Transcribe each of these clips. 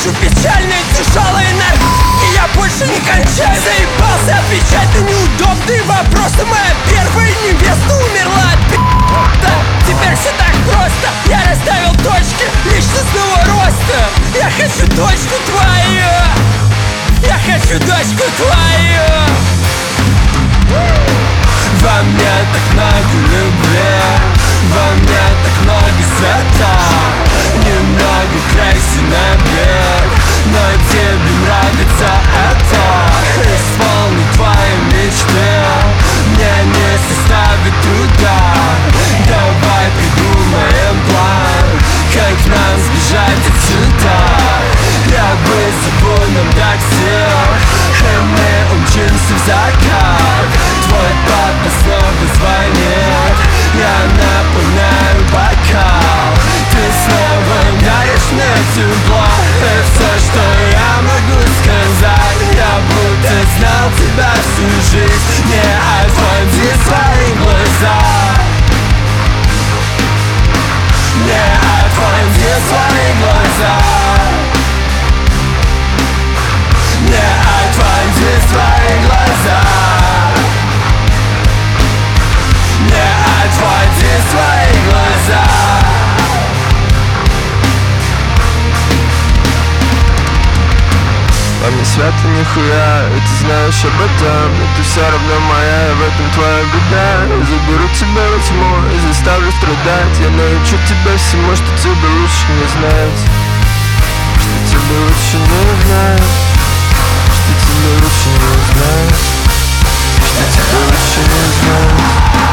Хочу печальной, тяжелой энергии, я больше не кончаю. Заебался отвечать на неудобные вопросы. Моя первая невеста умерла от пи***та. Теперь все так просто, я расставил точки личностного роста. Я хочу дочку твою, я хочу дочку твою. Во мне так много любви, во мне так много света. Немного крейси набег, но тебе нравится это. Исполни твои мечты, мне не составит труда. Давай придумаем план, как нам сбежать отсюда. Я вызову нам такси, и мы умчимся в закат. Твой папа снова звонит, я наполняю бокал. Ты снова даришь мне тепло, и все, что я могу сказать, я будто знал тебя всю жизнь. Не отводи свои глаза, не отводи свои глаза, не отводи свои глаза, не отводи свои глаза. Вам не свято нихуя, и ты знаешь об этом, но ты все равно моя, и в этом твоя беда. Я заберу тебя во тьму и заставлю страдать. Я научу тебя всему, что тебе лучше не знать, что тебе лучше не знать, что тебе лучше не знать, что тебе лучше не знать.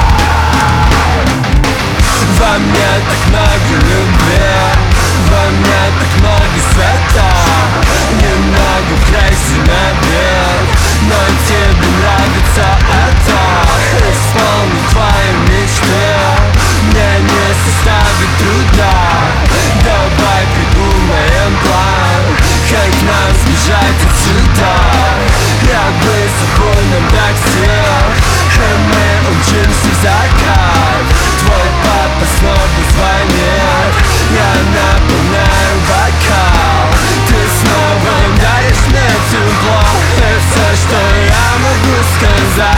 Во мне так много любви, во мне так много света. Немного крейси набег, но тебе нравится это. Исполни твои мечты, мне не составит труда. Давай придумаем план, как нам сбежать отсюда. Я вызову нам такси, и мы умчимся в закат. Твой папа снова звонит, я наполняю бокал. Ты снова даришь мне тепло, и все, что я могу сказать,